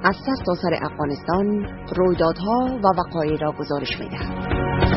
از سرتاسر افغانستان رویدادها و وقایع را گزارش می‌دهد.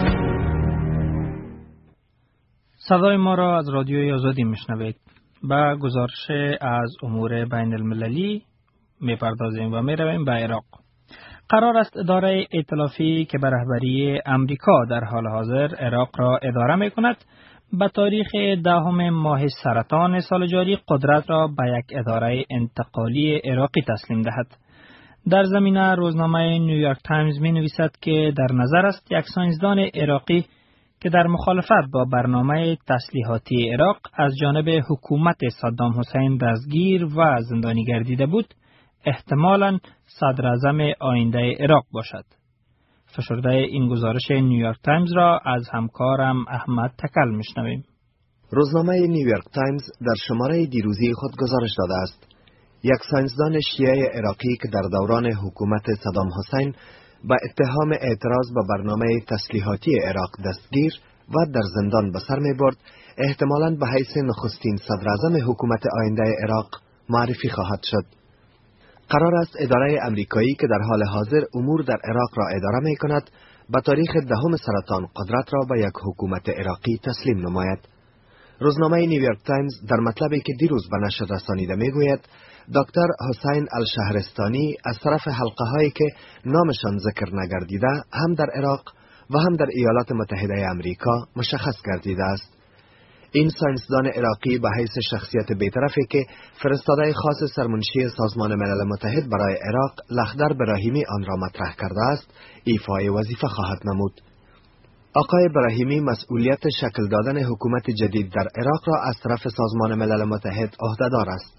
صدای ما را از رادیوی آزادی میشنوید. با گزارش از امور بین المللی میپردازیم و میرویم به عراق. قرار است اداره ائتلافی که به رهبری امریکا در حال حاضر عراق را اداره میکند به تاریخ 10 ماه سرطان سال جاری قدرت را به یک اداره انتقالی عراقی تسلیم دهد. در زمینه روزنامه نیویورک تایمز می نویسد که در نظر است یک ساینسدان عراقی که در مخالفت با برنامه تسلیحاتی عراق از جانب حکومت صدام حسین دستگیر و زندانی گردیده بود، احتمالاً صدر اعظم آینده عراق باشد. فشرده این گزارش نیویورک تایمز را از همکارم احمد تکل میشنویم. روزنامه نیویورک تایمز در شماره دیروزی خود گزارش داده است یک ساینسدان شیعه عراقی که در دوران حکومت صدام حسین با اتهام اعتراض به برنامه تسلیحاتی عراق دستگیر و در زندان به سر می برد، احتمالاً به حیث نخستین صدر اعظم حکومت آینده عراق معرفی خواهد شد. قرار است اداره امریکایی که در حال حاضر امور در عراق را اداره می کند به تاریخ 10 سرطان قدرت را به یک حکومت عراقی تسلیم نماید. روزنامه نیویورک تایمز در مطلبی که دیروز به نشر رسانیده می گوید دکتر حسین الشهرستانی از طرف حلقه هایی که نامشان ذکر نگردیده هم در عراق و هم در ایالات متحده امریکا مشخص گردیده است. این ساینسدان عراقی به حیث شخصیت بی‌طرفی که فرستاده خاص سرمنشی سازمان ملل متحد برای عراق لخدر براهیمی آن را مطرح کرده است، ایفای وظیفه خواهد نمود. آقای براهیمی مسئولیت شکل دادن حکومت جدید در عراق را از طرف سازمان ملل متحد عهده‌دار است.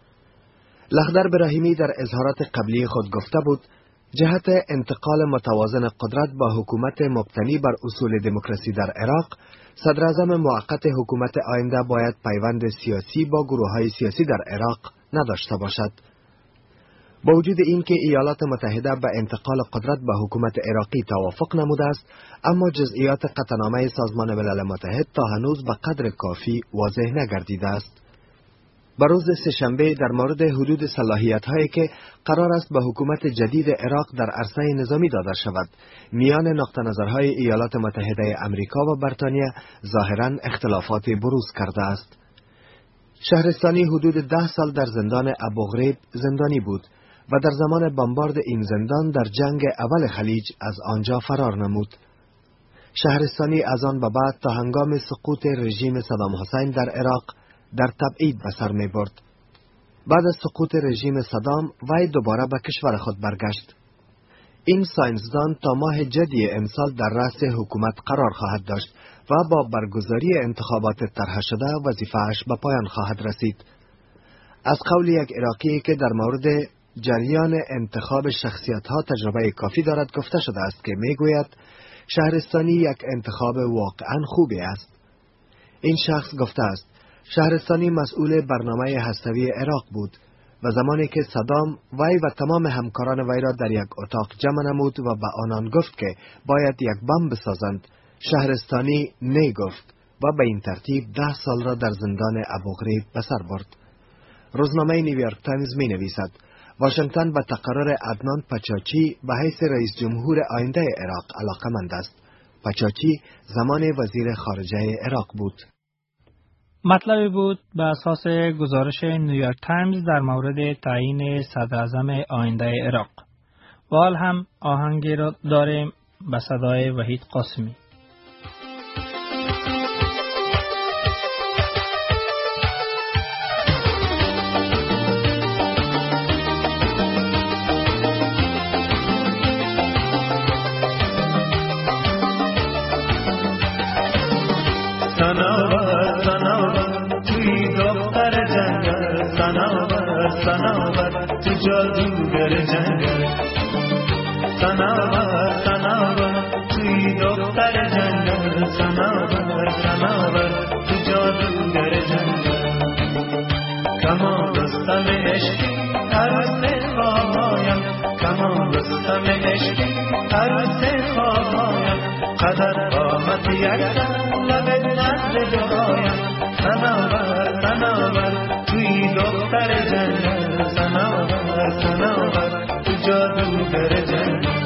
لخدر براهیمی در اظهارات قبلی خود گفته بود جهت انتقال متوازن قدرت با حکومت مبتنی بر اصول دموکراسی در عراق، صدر اعظم موقت حکومت آینده باید پیوند سیاسی با گروه‌های سیاسی در عراق نداشته باشد. با وجود اینکه ایالات متحده به انتقال قدرت به حکومت عراقی توافق نموده است، اما جزئیات قطعنامه سازمان ملل متحد تا هنوز به قدر کافی واضح نگردیده است. به روز سه‌شنبه در مورد حدود صلاحیت‌هایی که قرار است به حکومت جدید عراق در عرصه نظامی داده شود، میان نقطه نظرهای ایالات متحده امریکا و بریتانیا ظاهراً اختلافات بروز کرده است. شهرستانی حدود 10 سال در زندان ابوغریب زندانی بود و در زمان بمبارد این زندان در جنگ اول خلیج از آنجا فرار نمود. شهرستانی از آن به بعد تا هنگام سقوط رژیم صدام حسین در عراق در تبعید به سر می برد. بعد از سقوط رژیم صدام وی دوباره به کشور خود برگشت. این ساینسدان تا ماه جدی امسال در رأس حکومت قرار خواهد داشت و با برگزاری انتخابات طرح شده وظیفه‌اش به پایان خواهد رسید. از قول یک عراقی که در مورد جریان انتخاب شخصیت‌ها تجربه کافی دارد گفته شده است که میگوید شهرستانی یک انتخاب واقعاً خوبی است. این شخص گفته است شهرستانی مسئول برنامه هسته‌ای عراق بود و زمانی که صدام وی و تمام همکاران وی را در یک اتاق جمع نمود و به آنان گفت که باید یک بمب بسازند، شهرستانی نه گفت و به این ترتیب 10 سال را در زندان ابوغریب به سر برد. روزنامه نیویورک تایمز می نویسد واشنگتن به تقرر عدنان پچاچی به حیث رئیس جمهور آینده عراق علاقمند است. پچاچی زمان وزیر خارجه عراق بود. مطلبی بود به اساس گزارش نیویورک تایمز در مورد تعیین صدر اعظم آینده عراق. و حال هم آهنگی را داریم به صدای وحید قاسمی. جادوگر جنگل سناور سناور توی دختر جنگل سناور سناور تو جادوگر جنگل کمان رستم عشقی عروس خوابایم کمان رستم عشقی عروس خوابایم قدر آمد یکدم لب نزد دعایم سناور سناور توی دختر جنگل سناور سناور تو جادوگر جنگل.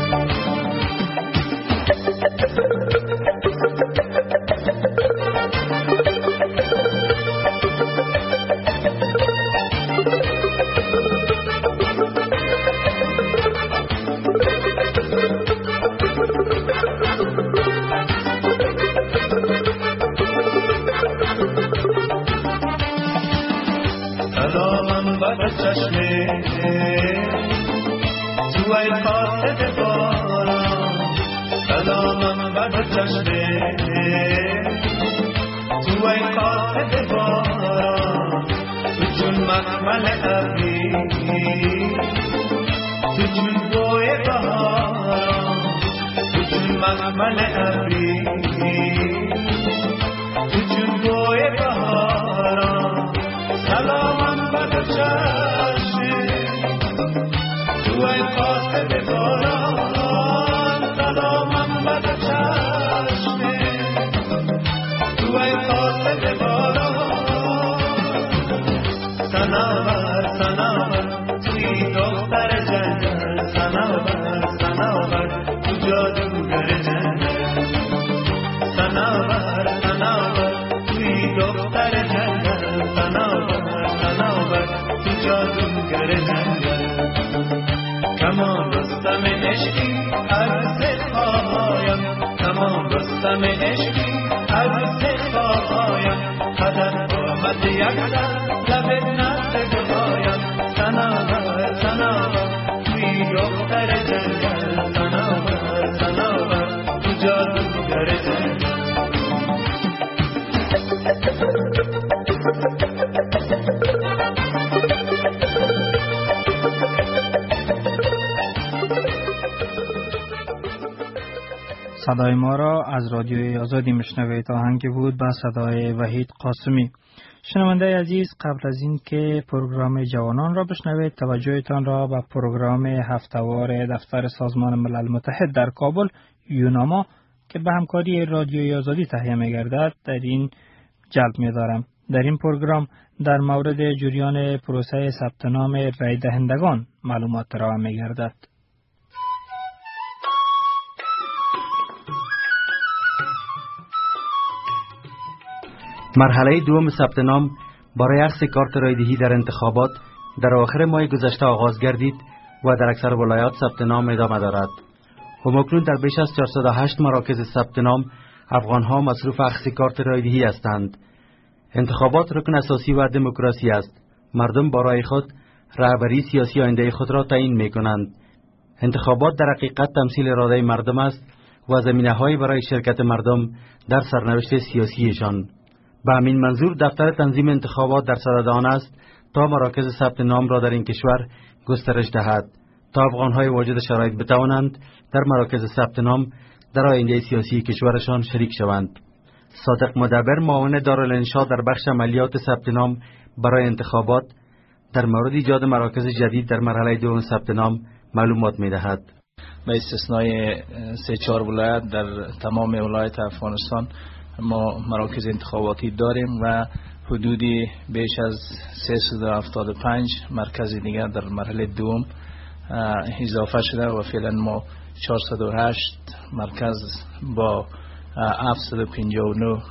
سلامم بر چشمه تو ای قاصد باران، سلامم بر چشمه تو ای قاصد باران، تو چون مخمل ابری تو چون بوی بهاران، تو چون مخمل ابری تو چون بوی بهاران. سلامم بر چشمه تو ای قاصد باران، سلامم بر چشمه تو ای قاصد باران. سناور سناور توی دختر جنگل، سناور سناور تو جادوگر جنگل، سناور سناور توی دختر جنگل، سناور سناور تو جادوگر جنگل. کمان رستم عشقی از سپاهایم، کمان رستم عشقی از سپاهایم، قدر آمد یک در لب نزد گوایم. سناور سناور توی دختر جنگل، سناور سناور تو جادوگر جنگل. صدای ما را از رادیوی آزادی میشنوید. آهنگ بود با صدای وحید قاسمی. شنونده عزیز، قبل از این که پروگرام جوانان را بشنوید، توجهتان را به پروگرام هفتهوار دفتر سازمان ملل متحد در کابل یوناما که به همکاری رادیوی آزادی تهیه می‌گردد در این جلب می‌دارم. در این پروگرام در مورد جریان پروسه ثبت نام رای دهندگان معلومات فراهم می‌گردد. مرحله دوم ثبت نام برای اخذ کارت رایدهی در انتخابات در آخر ماه گذشته آغاز گردید و در اکثر ولایات ثبت نام ادامه دارد. همکنون در بیش از 408 مراکز ثبت نام افغان‌ها مصروف اخذ کارت رایدهی هستند. انتخابات رکن اساسی و دموکراسی است. مردم با رای خود رهبری سیاسی آینده خود را تعیین می‌کنند. انتخابات در حقیقت تمثیل اراده مردم است و زمینه‌هایی برای شرکت مردم در سرنوشت سیاسیشان. به همین منظور دفتر تنظیم انتخابات در صدد آن است تا مراکز ثبت نام را در این کشور گسترش دهد تا افغان‌های واجد شرایط بتوانند در مراکز ثبت نام در آینده سیاسی کشورشان شریک شوند. صادق مدبر، معاون دارالانشا در بخش عملیات ثبت نام برای انتخابات، در مورد ایجاد مراکز جدید در مرحله دوم ثبت نام معلومات می‌دهد. به استثنای 3-4 ولایت در تمام ولایت افغانستان ما مراکز انتخاباتی داریم و حدودی بیش از 375 مرکز دیگر در مرحله دوم اضافه شده و فعلا ما 408 مرکز با 759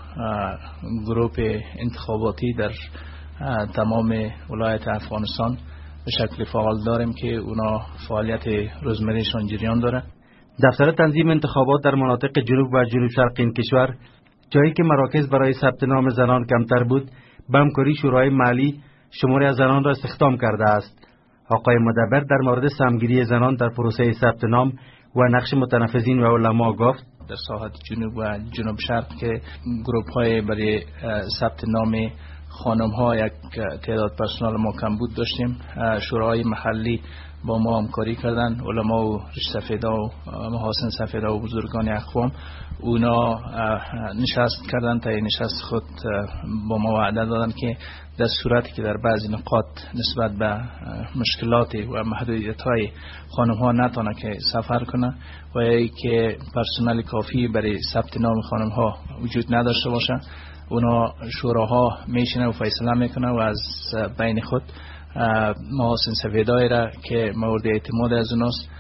گروه انتخاباتی در تمام ولایت افغانستان به شکل فعال داریم که اونا فعالیت روزمرهشان جریان داره. دفتر تنظیم انتخابات در مناطق جنوب و جنوب شرق این کشور، جایی که مراکز برای ثبت نام زنان کمتر بود، به همکاری شورای محلی شماری از زنان را استخدام کرده است. آقای مدبر در مورد سهمگیری زنان در پروسه ثبت نام و نقش متنفذین و علما گفت: در ساحت جنوب و جنوب شرق که گروپ های برای ثبت نام خانم ها یک تعداد پرسنل ما کم بود داشتیم، شورای محلی با ما همکاری کردن، علما و سفیدا و محاسن سفیدا و بزرگان اقوام اونا نشست کردن تا نشست خود با ما وعده دادن که در صورتی که در بعضی نقاط نسبت به مشکلات و محدودیت های خانم ها نتونه که سفر کنه و یا که پرسنل کافی برای ثبت نام خانم ها وجود نداشته باشه، اونا شوراها میشینه و فیصله میکنه و از بین خود محاسن سفیدایی را که مورد اعتماد از اوناست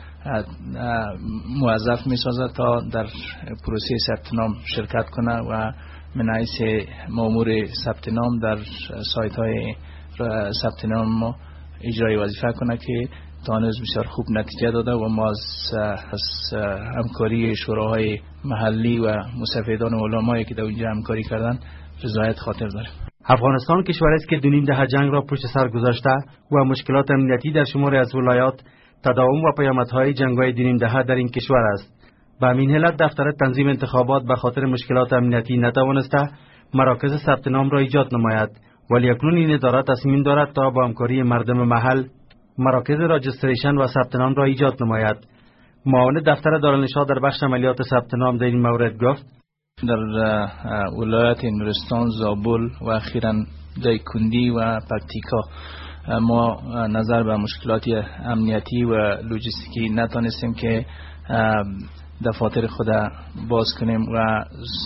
موظف میسازد تا در پروسه ثبت نام شرکت کنه و من حیث مامور ثبت نام در سایت های ثبت نام ما اجرای وظیفه کنه که تا هنوز بسیار خوب نتیجه داده و ما از همکاری شوراهای محلی و مستفیدان و علمایی که در اونجا همکاری کردن رضایت خاطر داریم. افغانستان کشوری است که 2.5 دهه جنگ را پشت سر گذاشته و مشکلات امنیتی در شماری از ولایات تداوم و پیامدهای جنگ‌های 2.5 دهه در این کشور است. به همین علت دفتر تنظیم انتخابات به خاطر مشکلات امنیتی نتوانسته مراکز ثبت نام را ایجاد نماید، ولی اکنون این اداره تصمیم دارد تا با همکاری مردم محل مراکز راجستریشن و ثبت نام را ایجاد نماید. معاون دفتر دارالنشا در بخش عملیات ثبت نام در این مورد گفت: در ولایت نورستان، زابل و اخیراً دایکندی و پکتیکا ما نظر به مشکلات امنیتی و لوجستیکی نتانستیم که دفاتر خود باز کنیم و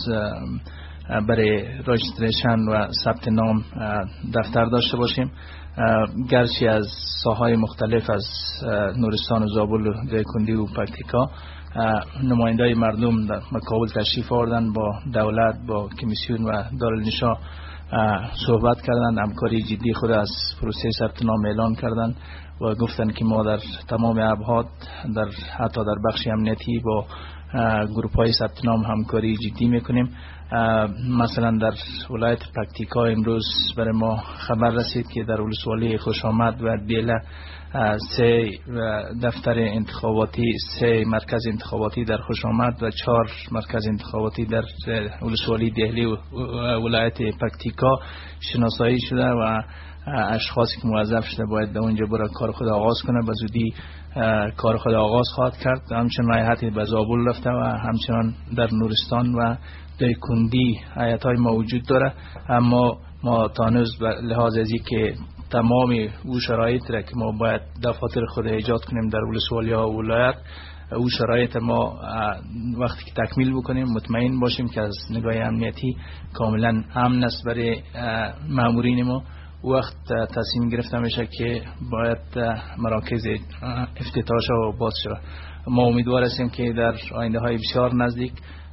برای راجستریشن و ثبت نام دفتر داشته باشیم. گرچه از ساحات مختلف از نورستان و زابل و دایکندی و پکتیکا نمایندای مردم در کابل تشریف آوردن، با دولت، با کمیسیون و دارالنشا صحبت کردند، همکاری جدی خود از پروسه ثبت نام اعلان کردند و گفتند که ما در تمام ابعاد حتی در بخش امنیتی با گروپ های ثبت نام همکاری جدی میکنیم. مثلا در ولایت پکتیکا امروز برای ما خبر رسید که در ولسوالی خوشامد و دیله 3 دفتر انتخاباتی، 3 مرکز انتخاباتی در خوشامد و 4 مرکز انتخاباتی در ولسوالی دهلی و ولایت پکتیکا شناسایی شده و اشخاصی که موظف شده باید در اونجا برای کار خود آغاز کنه به زودی کار خود آغاز خواهد کرد. همچنین هیئتی به زابل رفته و همچنان در نورستان و دایکندی هیئت‌های موجود داره. اما ما تا هنوز به لحاظ از که تمام او شرایط را که ما باید دفاتر خود ایجاد کنیم در ولسوالی‌ها و ولایت، او شرایط ما وقتی که تکمیل بکنیم مطمئن باشیم که از نگاه امنیتی کاملا امن است برای مامورین ما، وقت تصمیم گرفته میشه که باید مراکز افتتاح و باز شود. ما امیدوار هستیم که در آینده های بسیار نزدیک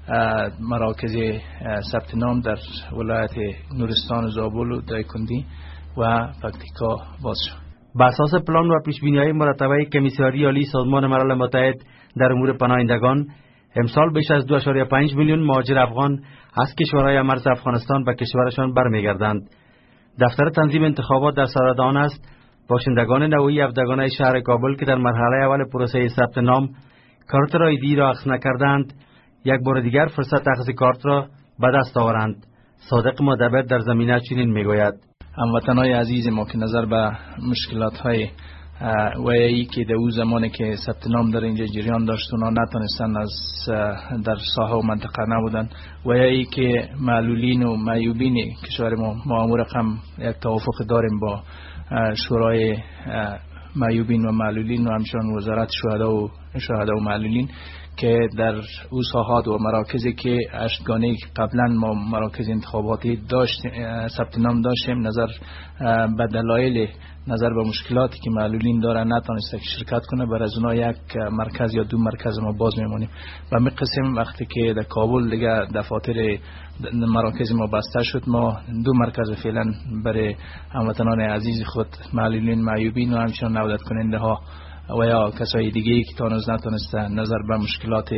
مراکز ثبت نام در ولایت نورستان و زابل و دایکندی و پکتیکا باز شود. به اساس پلان و پیش‌بینی‌های مرتبه کمیسیون عالی سازمان ملل متحد در امور پناهندگان، امسال بیش از 2.5 میلیون مهاجر افغان از کشورهای مرز افغانستان به کشورشان برمیگردند. دفتر تنظیم انتخابات در سردان است باشندگان نوعی افدگان شهر کابل که در مرحله اول پروسه ثبت نام کارت رایدی را اخذ نکردند، یک بار دیگر فرصت اخذ کارت را به دست آورند. صادق مدبر در زمینه چنین میگوید: هموطنان عزیز ما که نظر به مشکلات های ویایی که در او زمانی که ثبت نام در اینجا جریان داشت اونا نتونستن از در ساحه و منطقه نبودن، ویایی که معلولین و معیوبین کشور ما مامور هم یک توافق داریم با شورای معیوبین و معلولین و همچنان وزارت شهدا و معلولین که در او ساحات و مراکزی که اشتگانه قبلا ما مراکز انتخاباتی ثبت نام داشتیم، نظر به دلایل نظر به مشکلاتی که معلولین دارن نتونسته که شرکت کنه، بر از اونها یک مرکز یا 2 مرکز ما باز میمونیم. و می قسم وقتی که در کابل دیگه دفاتر مراکز ما بسته شد، ما 2 مرکز فعلا برای هموطنان عزیز خود معلولین معیوبین و همچنان نودت کننده ها و یا کسای دیگه که تا هنوز نتونسته نظر به مشکلات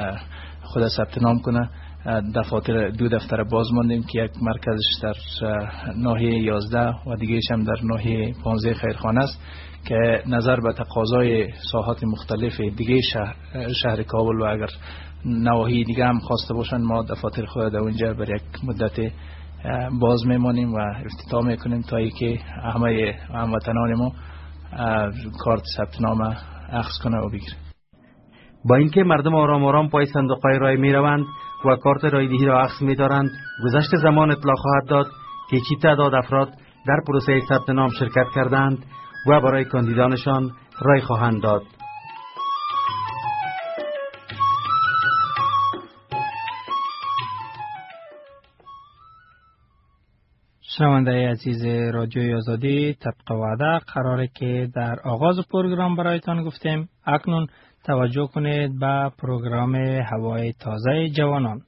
خود ثبت نام کنه، 2 دفتر باز ماندیم که یک مرکزش در ناحیه 11 و دیگه‌ش هم در ناحیه 15 خیرخانه است که نظر به تقاضای ساحات مختلف دیگه شهر کابل و اگر نواحی دیگه هم خواسته باشن ما دفاتر خود در اونجا بر یک مدت باز میمانیم و افتتاح میکنیم تا اینکه همه هموطنان ما کارت ثبت نام اخذ کنه و بگیره. با اینکه مردم آرام آرام پای صندوق‌های رای میروند و کارت رایدهی را اخذ می‌دارند، گذشت زمان اطلاع خواهد داد که چی تعداد افراد در پروسه ثبت نام شرکت کردند و برای کاندیدانشان رای خواهند داد. شنونده عزیز رادیوی آزادی، طبق وعده قراره که در آغاز پروگرام برایتان گفتیم اکنون توجه کنید به پروگرام هوای تازه جوانان.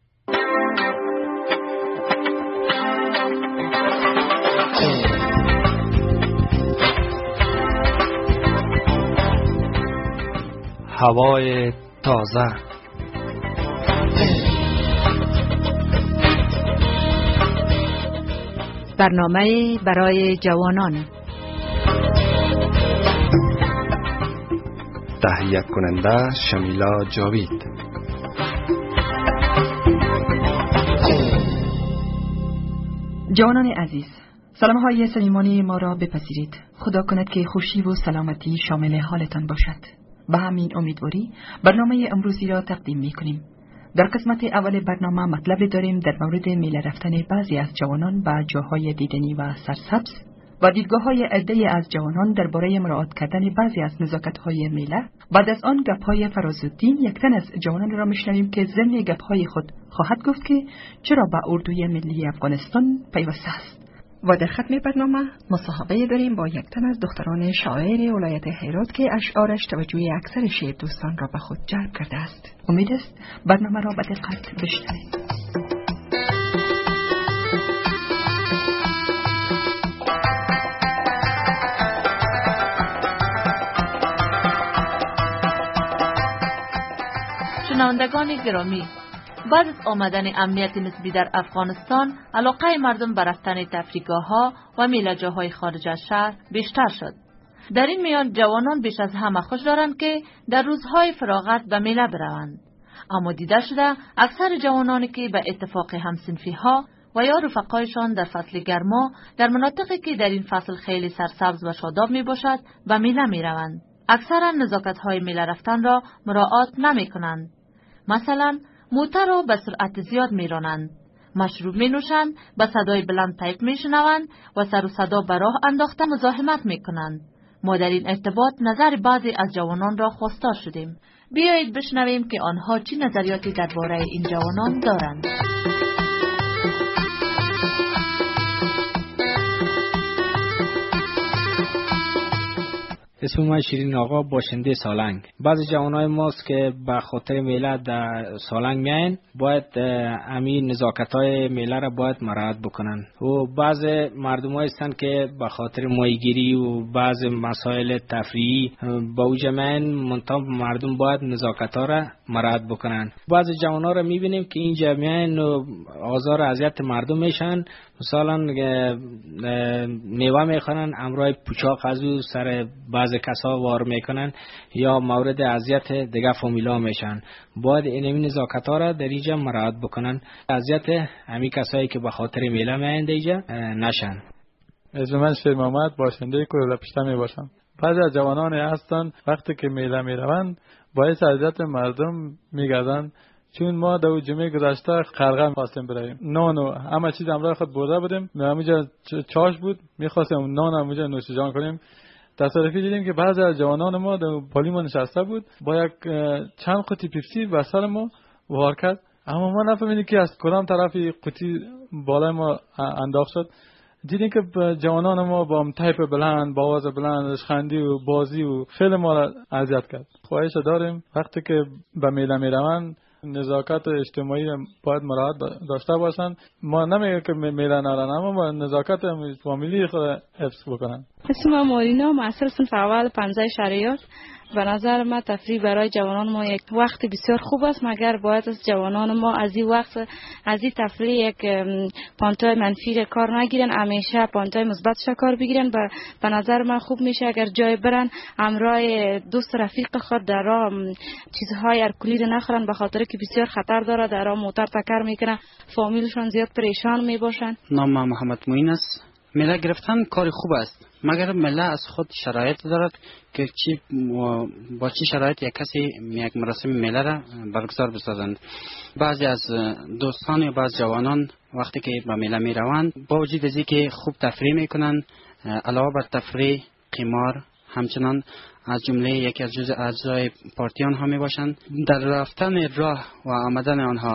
هوای تازه. برنامه برای جوانان. تهیه کننده شمیلا جاوید. جوانان عزیز، سلام‌های صمیمانه ما را بپذیرید. خدا کند که خوشی و سلامتی شامل حالتان باشد. به همین امیدواری برنامه امروزی را تقدیم می‌کنیم. در قسمت اول برنامه مطلب داریم در مورد میله رفتن بعضی از جوانان به جاهای دیدنی و سرسبز و دیدگاه‌های عده‌ای از جوانان درباره مراعات کردن بعضی از نزاکت‌های میله. بعد از آن گپ‌های فرازالدین، یک تن از جوانان را می‌شنویم که ضمن گپ‌های خود خواهد گفت که چرا به اردوی ملی افغانستان پیوسته است. و در ختم برنامه مصاحبه داریم با یک تن از دختران شاعر ولایت هرات که اشعارش توجه اکثر شعر دوستان را به خود جلب کرده است. امید است برنامه را به دقت بشنوید. شنوندگان گرامی، بعد از آمدن امنیت نسبی در افغانستان، علاقه مردم به رفتن تفریحگاه‌ها و میله‌جاهای خارج از شهر بیشتر شد. در این میان جوانان بیش از همه خوش دارند که در روزهای فراغت به میله بروند. اما دیده شده اکثر جوانانی که به اتفاق همسنفی‌ها و یا رفقایشان در فصل گرما در مناطقی که در این فصل خیلی سرسبز و شاداب می باشد به میله می روند. اکثرا نزاکت‌های میله رفتن را مراعات نمی کنند. مثلا موتر را به سرعت زیاد می رانند، مشروب می نوشند، به صدای بلند تیپ می شنوند و سر و صدا به راه انداخته مزاحمت می کنند. ما در این ارتباط نظر بعضی از جوانان را خواستار شدیم. بیایید بشنویم که آنها چه نظریاتی درباره این جوانان دارند. اسم من شیرین آقا، باشنده سالنگ. بعضی جوانای ماست که به خاطر میله در سالنگ میاین، باید همین نزاکت‌های میله را باید مراعات بکنن. و بعضی مردمایی هستند که به خاطر ماهیگیری و بعضی مسائل تفریحی با اوجه میاین، منتها مردم باید نزاکت‌ها را مراعات بکنن. بعضی جوانا را میبینیم که اینجا میاین و آزار اذیت مردم میشن، مثلا نیوه میخوانن، امرای پوچاق از او سر بعضی کسا وار میکنن یا مورد اذیت دیگه فامیلا میشن. باید این نزاکت‌ها را در اینجا مراعات بکنن، اذیت همین کسایی که به خاطر میله میاند اینجا نشن. اسم من شیر محمد، باشنده کوهلا پشته میباشم. بعضی از جوانان هستن وقتی که میله میروند باعث اذیت مردم میگردن، چون ما در جمعه گذشته خرقه خواستیم براییم، نان و همه چیز همراه خود برده بودیم، همونجا چاش بود، میخواستیم نان همونجا نوشیجان کنیم. تصادفی دیدیم که بعضی از جوانان ما در پالی ما نشسته بود، با یک چند قطی پیپسی به سر ما وار کرد، اما ما نفهمیدیم که از کدام طرفی قطی بالای ما انداخت شد. دیدیم که جوانان ما با تیپ بلند، با آواز بلند، خندی و بازی و خیلی ما را اذیت کرد. خواهش داریم وقتی که به میله میروند نزاکت اجتماعی باید مراعات داشته باشند. ما نمیگه که میله نرن، اما با نزاکت فامیلی خود حفظ بکنن. اسم من مارینا، معصر صنف اول 15 شهریار. به نظر من تفریح برای جوانان ما یک وقت بسیار خوب است، مگر باید از جوانان ما از این وقت از این تفریح یک پانتای منفی کار نگیرن، همیشه پانتای مثبت کار بگیرن. به نظر من خوب میشه اگر جای برن همراه دوست رفیق خود در راه چیزهای الکلی نخورن، به خاطر که بسیار خطر داره، در راه موتور تکر میکنن، فامیلشون زیاد پریشان میباشن. نام محمد معین است. میله گرفتن کار خوب است، مگر میله از خود شرایط دارد که با چی شرایط یک کسی یک مراسم میله را برگزار بسازند. بعضی از دوستان یا بعض جوانان وقتی که به میله می روند با وجود از اینکه خوب تفریح میکنند، علاوه بر تفریح قمار همچنان از جمله یکی از جزء اجزای پارتی آنها می باشند. در رفتن راه و آمدن آنها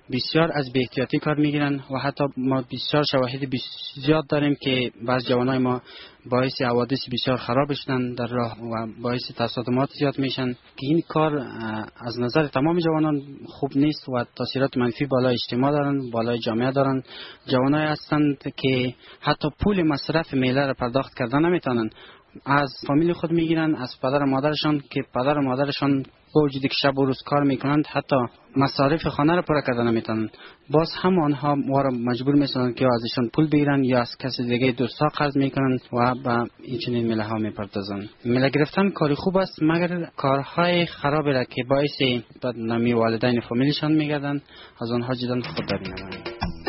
بسیار از بی‌احتیاطی کار میگیرن و حتی ما بسیار شواهد زیاد داریم که بعض جوانای ما باعث حوادث بسیار خراب شدن در راه و باعث تصادمات زیاد میشن که این کار از نظر تمام جوانان خوب نیست و تاثیرات منفی بالای اجتماع دارن، بالای جامعه دارن. جوانای هستند که حتی پول مصرف میله را پرداخت کردن نمیتونن، از فامیل خود میگیرن، از پدر و مادرشان که پدر و مادرشان با وجودی که شب و روز کار میکنند حتی مصارف خانه را پر کردن نمیتونن. باز هم آنها ما را مجبور میسازند که ازشان پول بگیرن یا از کسی دیگه دوستا قرض میکنن و به این چنین میله ها میپردازند. میله گرفتن کاری خوب است مگر کارهای خرابی را که باعث بدنامی والدین فامیلشان میگردند از آنها جدا خودداری نمایند.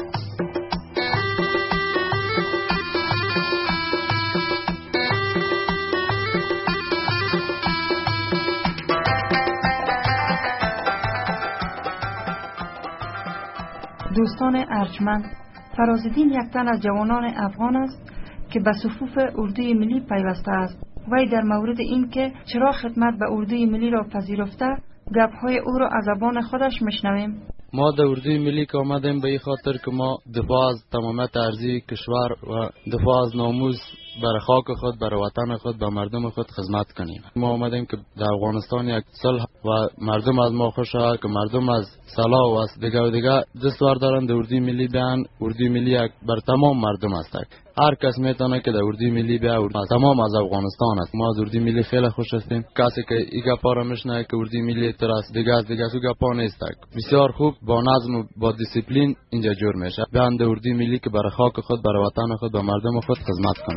دوستان ارجمند، فرازالدین یک تن از جوانان افغان است که به صفوف اردوی ملی پیوسته است. وی در مورد این که چرا خدمت به اردوی ملی را پذیرفته گپ‌های او را از زبان خودش میشنویم. ما در اردوی ملی که آمدیم به این خاطر که ما دفاع از تمامیت ارضی کشور و دفاع از ناموس بر خاک خود، بر وطن خود، به مردم خود خدمت کنیم. ما آمدیم که در افغانستان یک صلح و مردم از ما خوشه، که مردم از صلاح و از دیگه دستور دارند اردوی ملی بیان. اردوی ملی یک بر تمام مردم است. هر کس میتونه که در اردوی ملی بیا، تمام از افغانستان است. ما از اردوی ملی خیلی خوش هستیم. کسی که این گپا را میشنوه که اردوی ملی تراس دیگه سو گپا نیست. بسیار خوب با نظم و با دیسیپلین اینجا جور میشه. بیان در اردوی ملی که بر خاک خود، بر وطن خود، بر مردم خود خدمت کنه.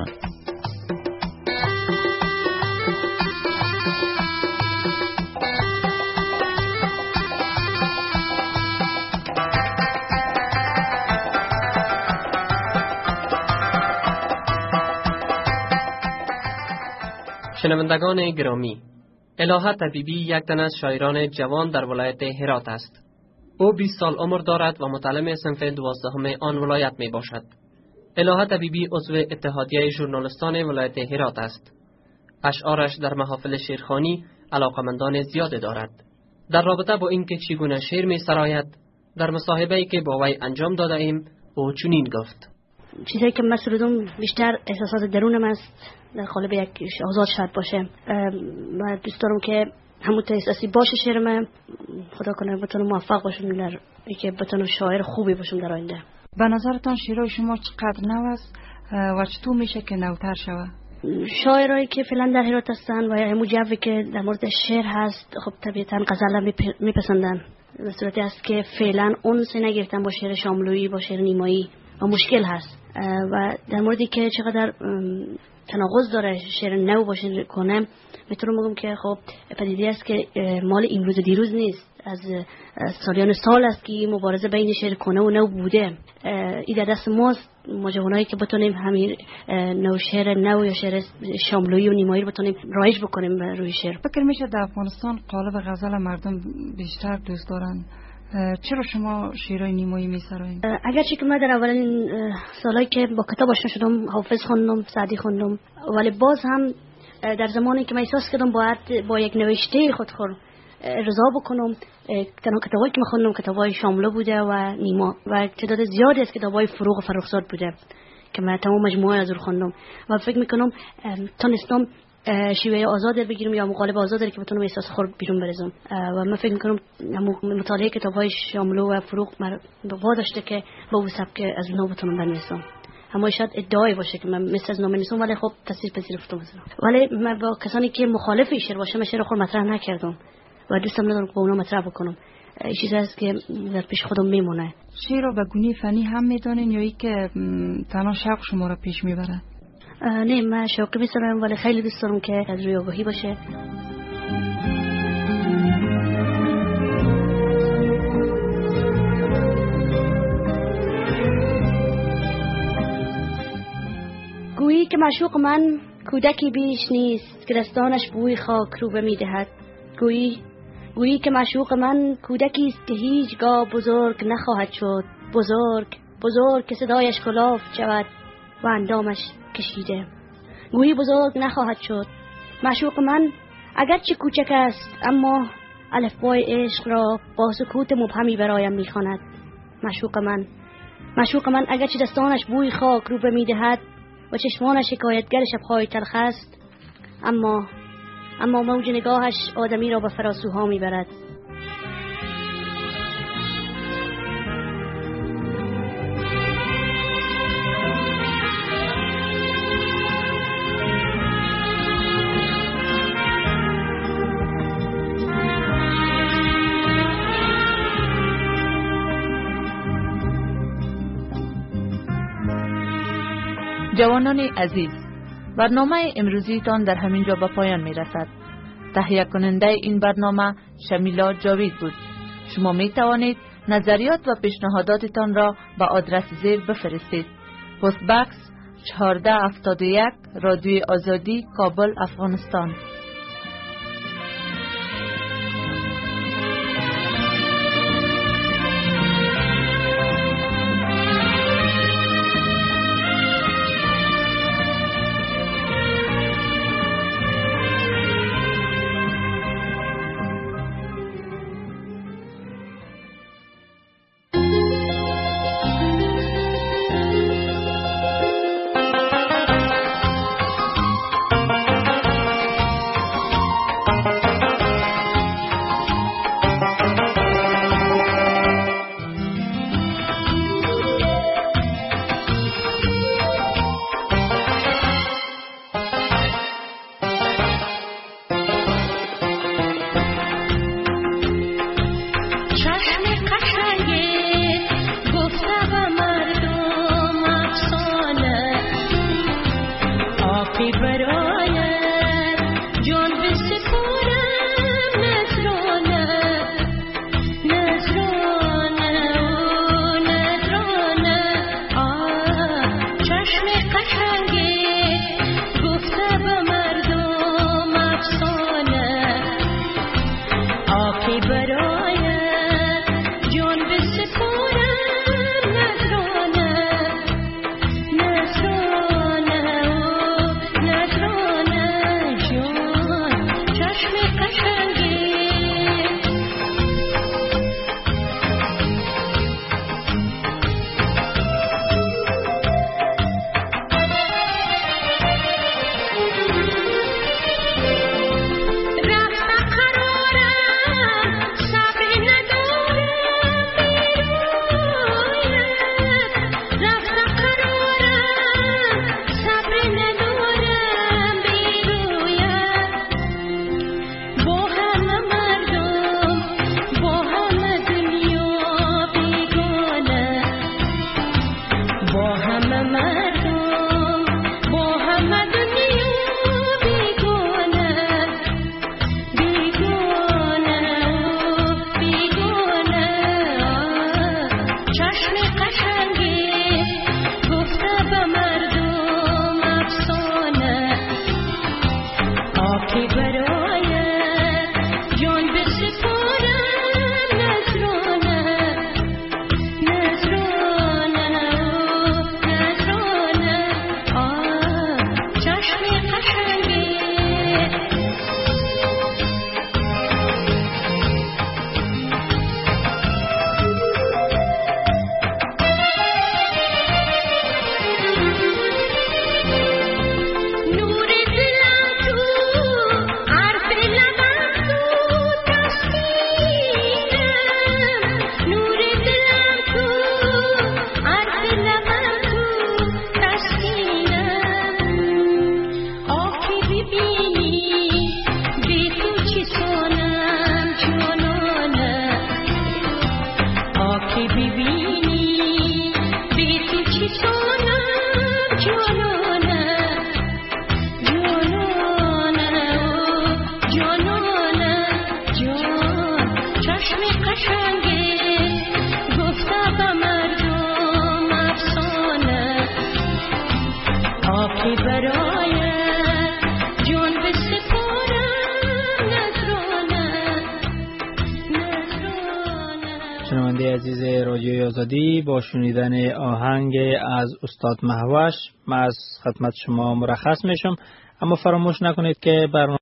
شنوندگان گرامی، الهه طبیبی یک تن از شاعران جوان در ولایت هرات است. او 20 سال عمر دارد و متعلم صنف 12 آن ولایت می باشد. الهه طبیبی عضو اتحادیه ژورنالیستان ولایت هرات است. اشعارش در محافل شعرخوانی علاقمندان زیاد دارد. در رابطه با اینکه چگونه شعر می سراید، در مصاحبه‌ای که با وی انجام داده ایم او چنین گفت: چیزایی که من سرودم بیشتر احساسات درونم است، در قالب یک آزاد شاید باشه و دوست دارم که همون احساسی باشه شعر من. خدا کنه بتونم موفق باشم در اینکه بتونم شاعر خوبی باشم در آینده. به نظرتان شعرهای شما چقدر نو است و چطور میشه که نوتر شود؟ شاعرایی که فعلا در هرات هستن و یا همون جوی که در مورد شعر هست، خب طبیعتا غزل میپسندن. به صورتی است که فعلا اون سه نگرفتن با شعر شاملویی، با شعر نیمایی و مشکل هست. و در موردی که چقدر تناقض داره شعر نو باشه کنم، میتونم بگم که خب پدیده است که مال امروز و دیروز نیست، از سالیان سال است که مبارزه بین شعر کنه و نو بوده. این در دست ماست، ما جوانایی که بتونیم همین نو شعر نو یا شعر شاملویی و نیمایی رو بتونیم رایج بکنیم روی شعر. فکر میشه در افغانستان قالب غزل مردم بیشتر دوست دارن. چرا شما شعرهای نیمایی میسراین؟ اگرچه که من در اولین سالایی که با کتاب آشنا شدم حافظ خوندم، سعدی خوندم، ولی باز هم در زمانی که من احساس کردم باید با یک نوشته خودخور رضا بکنم، تنها کتابایی که میخوندم کتابای شاملو بوده و نیما و تعداد زیادی از کتابای فروغ و فرخزاد بوده که من تمام مجموعه از رو خوندم و فکر میکنم تونستم شیوه آزاد بگیرم یا مقالب آزاد که بتونم احساس خود بیرون برزم و من فکر میکنم مطالعه کتابای شاملو و فروغ با داشته که با اون سبک از اونها بتونم بنویسم. اما شاید ادعایی باشه که من مثل از نام نویسم، ولی خب تصدیق پذیرفتم. ولی من با کسانی که مخالف شعر باشه شعر خود مطرح نکردم و دوستم ندارم با اونا مطرح بکنم. این چیزی است که در پیش خودم میمونه. شعر رو به گونه فنی هم میدونین یا اینکه تنها شوق شما را پیش میبره؟ نه، من شوقی میسرم ولی خیلی دوست دارم که از روی آگاهی باشه. گویی که معشوق من کودکی بیش نیست که دستانش بوی خاک رو میدهد. گویی که معشوق من کودکی است که هیچگاه بزرگ نخواهد شد. بزرگ که صدایش کلاف شود و اندامش کشیده. گویی بزرگ نخواهد شد. معشوق من اگرچه کوچک است اما الفبای عشق را با سکوت مبهمی برایم میخواند. معشوق من اگرچه دستانش بوی خاک رو به میدهد و چشمانش شکایتگر شبهای تلخ است، اما موج نگاهش آدمی را به فراسوها میبرد. جوانان عزیز، برنامه امروزیتان در همین جا به پایان می رسد. تهیه کننده این برنامه شمیلا جاوید بود. شما می توانید نظریات و پیشنهاداتتان را به آدرس زیر بفرستید. پست باکس 1471 رادیوی آزادی، کابل، افغانستان. شنونده عزیز رادیوی آزادی، با شنیدن آهنگ از استاد مهوش من از خدمت شما مرخص میشم، اما فراموش نکنید که برنامه